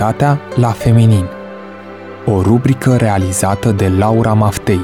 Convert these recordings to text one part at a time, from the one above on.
autoritatea la feminin. O rubrică realizată de Laura Maftei.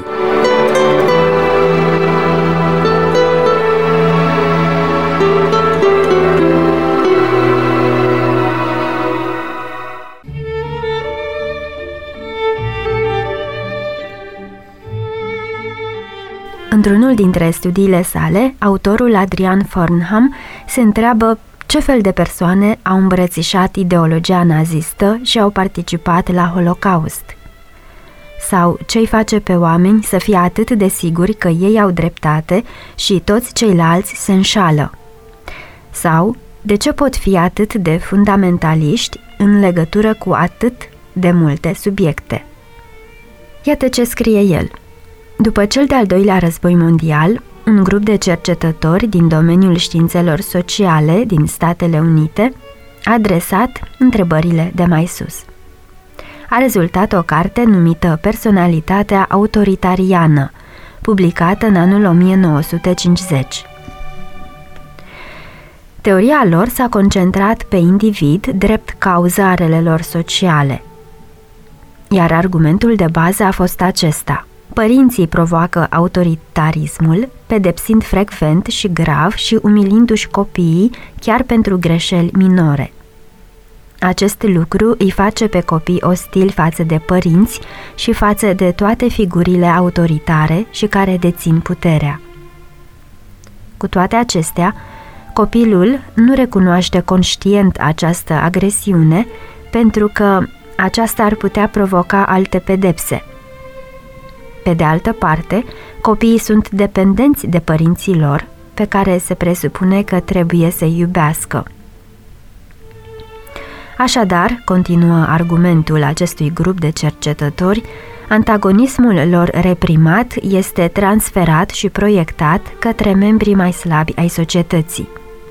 Într-unul dintre studiile sale, autorul Adrian Farnham se întreabă ce fel de persoane au îmbrățișat ideologia nazistă și au participat la Holocaust. Sau ce-i face pe oameni să fie atât de siguri că ei au dreptate și toți ceilalți se înșală. Sau de ce pot fi atât de fundamentaliști în legătură cu atât de multe subiecte. Iată ce scrie el. După cel de-al doilea război mondial, un grup de cercetători din domeniul științelor sociale din Statele Unite a adresat întrebările de mai sus. A rezultat o carte numită Personalitatea autoritariană, publicată în anul 1950. Teoria lor s-a concentrat pe individ drept cauză a relelor sociale, iar argumentul de bază a fost acesta. Părinții provoacă autoritarismul, pedepsind frecvent și grav și umilindu-și copiii chiar pentru greșeli minore. Acest lucru îi face pe copii ostili față de părinți și față de toate figurile autoritare și care dețin puterea. Cu toate acestea, copilul nu recunoaște conștient această agresiune pentru că aceasta ar putea provoca alte pedepse. Pe de altă parte, copiii sunt dependenți de părinții lor, pe care se presupune că trebuie să-i iubească. Așadar, continuă argumentul acestui grup de cercetători, antagonismul lor reprimat este transferat și proiectat către membrii mai slabi ai societății.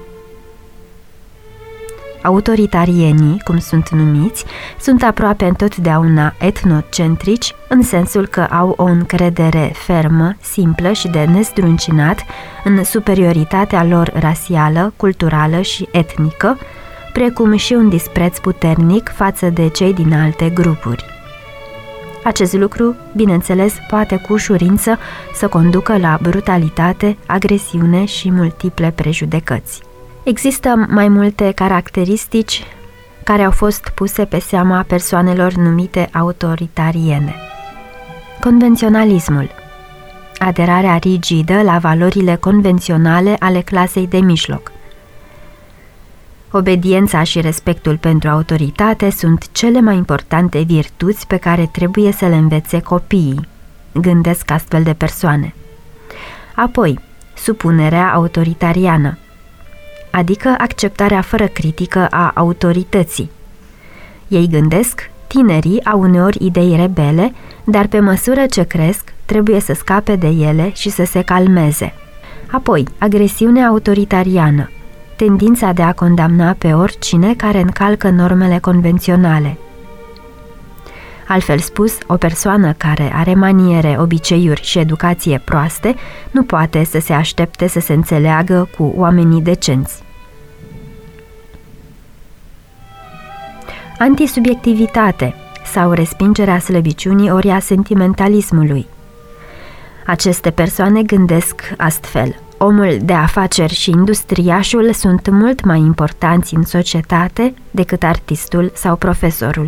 Autoritarienii, cum sunt numiți, sunt aproape întotdeauna etnocentrici, în sensul că au o încredere fermă, simplă și de nezdruncinat în superioritatea lor rasială, culturală și etnică, precum și un dispreț puternic față de cei din alte grupuri. Acest lucru, bineînțeles, poate cu ușurință să conducă la brutalitate, agresiune și multiple prejudecăți. Există mai multe caracteristici care au fost puse pe seama persoanelor numite autoritariene. Convenționalismul, aderarea rigidă la valorile convenționale ale clasei de mijloc. Obediența și respectul pentru autoritate sunt cele mai importante virtuți pe care trebuie să le învețe copiii, gândesc astfel de persoane. Apoi, supunerea autoritariană, adică acceptarea fără critică a autorității. Ei gândesc, tinerii au uneori idei rebele, dar pe măsură ce cresc, trebuie să scape de ele și să se calmeze. Apoi, agresiunea autoritariană, tendința de a condamna pe oricine care încalcă normele convenționale. Altfel spus, o persoană care are maniere, obiceiuri și educație proaste nu poate să se aștepte să se înțeleagă cu oamenii decenți. Antisubiectivitate sau respingerea slăbiciunii ori a sentimentalismului. Aceste persoane gândesc astfel: omul de afaceri și industriașul sunt mult mai importanți în societate decât artistul sau profesorul.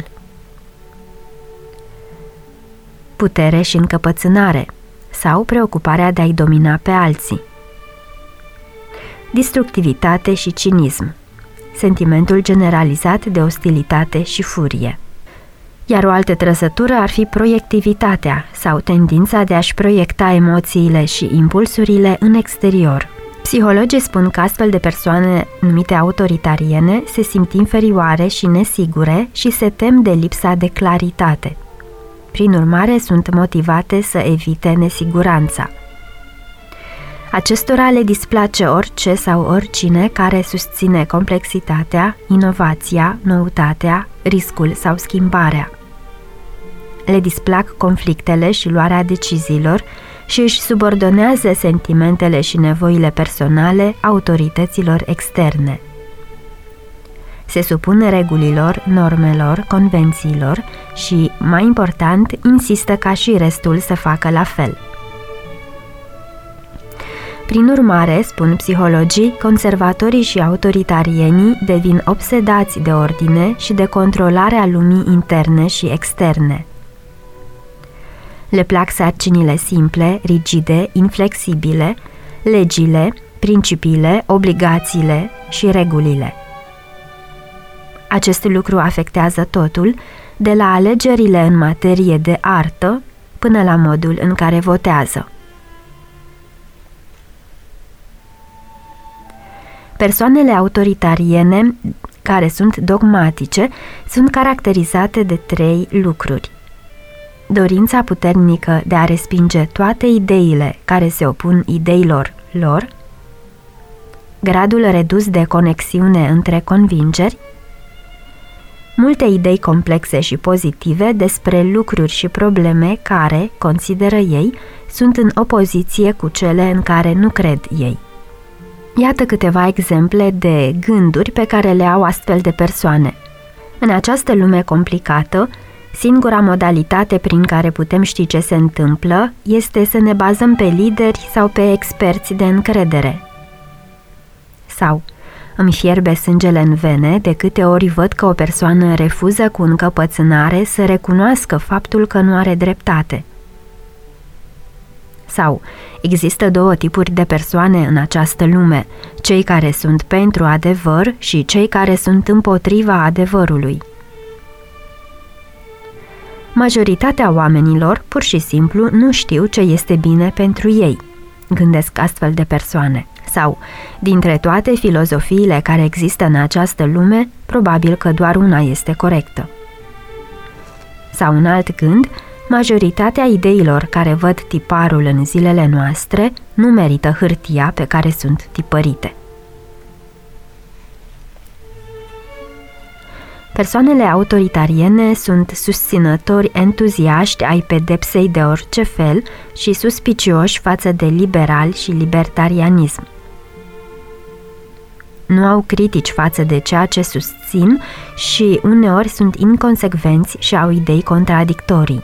Putere și încăpățânare sau preocuparea de a-i domina pe alții. Destructivitate și cinism, sentimentul generalizat de ostilitate și furie. Iar o altă trăsătură ar fi proiectivitatea sau tendința de a-și proiecta emoțiile și impulsurile în exterior. Psihologii spun că astfel de persoane numite autoritariene se simt inferioare și nesigure și se tem de lipsa de claritate. Prin urmare, sunt motivate să evite nesiguranța. Acestora le displace orice sau oricine care susține complexitatea, inovația, noutatea, riscul sau schimbarea. Le displac conflictele și luarea deciziilor și își subordonează sentimentele și nevoile personale autorităților externe. Se supun regulilor, normelor, convențiilor și, mai important, insistă ca și restul să facă la fel. Prin urmare, spun psihologii, conservatorii și autoritarienii devin obsedați de ordine și de controlarea lumii interne și externe. Le plac sarcinile simple, rigide, inflexibile, legile, principiile, obligațiile și regulile. Acest lucru afectează totul, de la alegerile în materie de artă până la modul în care votează. Persoanele autoritariene, care sunt dogmatice, sunt caracterizate de 3 lucruri. Dorința puternică de a respinge toate ideile care se opun ideilor lor, gradul redus de conexiune între convingeri, multe idei complexe și pozitive despre lucruri și probleme care, consideră ei, sunt în opoziție cu cele în care nu cred ei. Iată câteva exemple de gânduri pe care le au astfel de persoane. În această lume complicată, singura modalitate prin care putem ști ce se întâmplă este să ne bazăm pe lideri sau pe experți de încredere. Sau, îmi fierbe sângele în vene de câte ori văd că o persoană refuză cu încăpățânare să recunoască faptul că nu are dreptate. Sau, există 2 tipuri de persoane în această lume, cei care sunt pentru adevăr și cei care sunt împotriva adevărului. Majoritatea oamenilor, pur și simplu, nu știu ce este bine pentru ei, gândesc astfel de persoane. Sau, dintre toate filozofiile care există în această lume, probabil că doar una este corectă. Sau un alt gând, majoritatea ideilor care văd tiparul în zilele noastre nu merită hârtia pe care sunt tipărite. Persoanele autoritariene sunt susținători entuziaști ai pedepsei de orice fel și suspicioși față de liberali și libertarianism. Nu au critici față de ceea ce susțin și uneori sunt inconsecvenți și au idei contradictorii.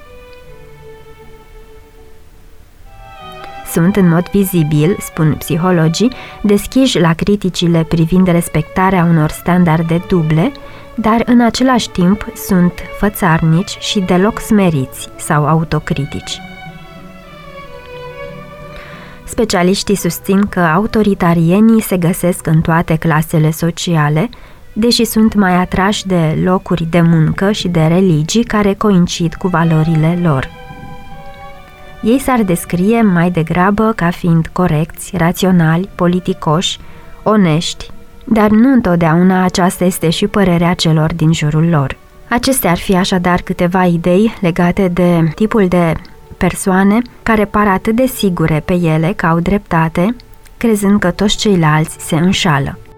Sunt în mod vizibil, spun psihologii, deschiși la criticile privind respectarea unor standarde duble, dar în același timp sunt fățarnici și deloc smeriți sau autocritici. Specialiștii susțin că autoritarienii se găsesc în toate clasele sociale, deși sunt mai atrași de locuri de muncă și de religii care coincid cu valorile lor. Ei s-ar descrie mai degrabă ca fiind corecți, raționali, politicoși, onești, dar nu întotdeauna aceasta este și părerea celor din jurul lor. Acestea ar fi așadar câteva idei legate de tipul de persoane care par atât de sigure pe ele că au dreptate, crezând că toți ceilalți se înșală.